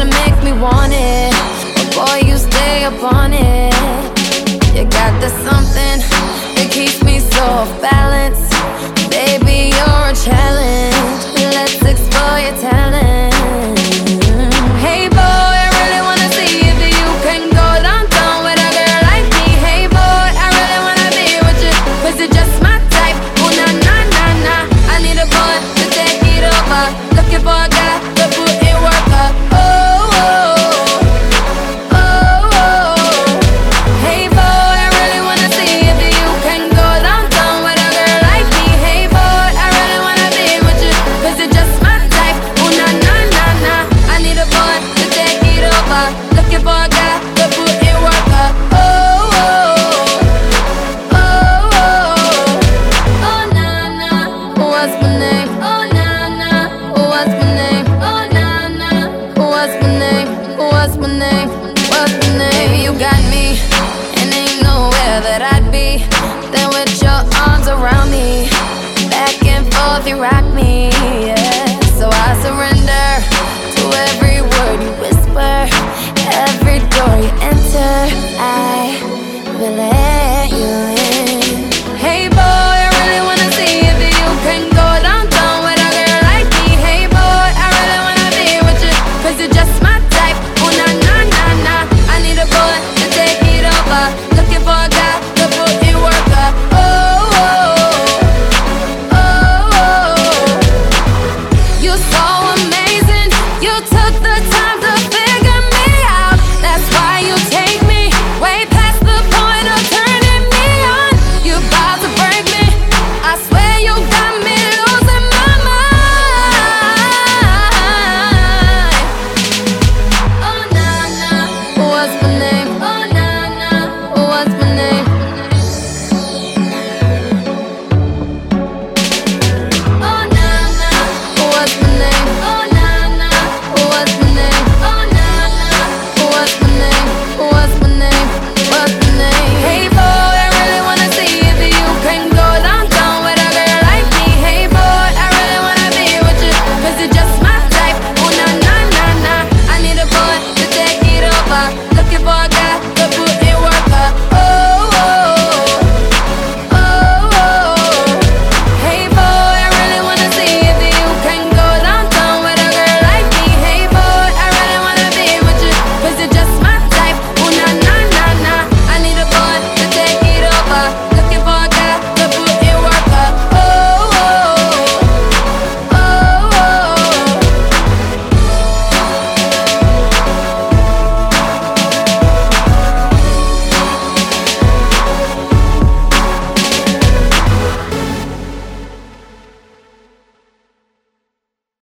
to make me want it, but boy, you stay up on it. You got the something that keeps me so off balance. Baby, you're a challenge. Let's explore your talent. Hey boy, I really wanna see if you can go downtown with a girl like me. Hey boy, I really wanna be with you, 'cause you're just my type. Oh na na na na, I need a boy to take it over. Looking for a guy to put in work up. Oh, oh, oh, oh. Hey boy, I really wanna see if you can go downtown with a girl like me. Hey boy, I really wanna be with you, 'cause you're just my type. Oh na na na na, I need a boy to take it over. Looking for a guy to put in work up. Oh, oh, oh, oh. Oh na na, what's my name? Oh na na, what's my name? Oh na na, what's my name? What's my name? What's my name? You got me, and ain't nowhere that I'd be than with your arms around me. Back and forth, you rock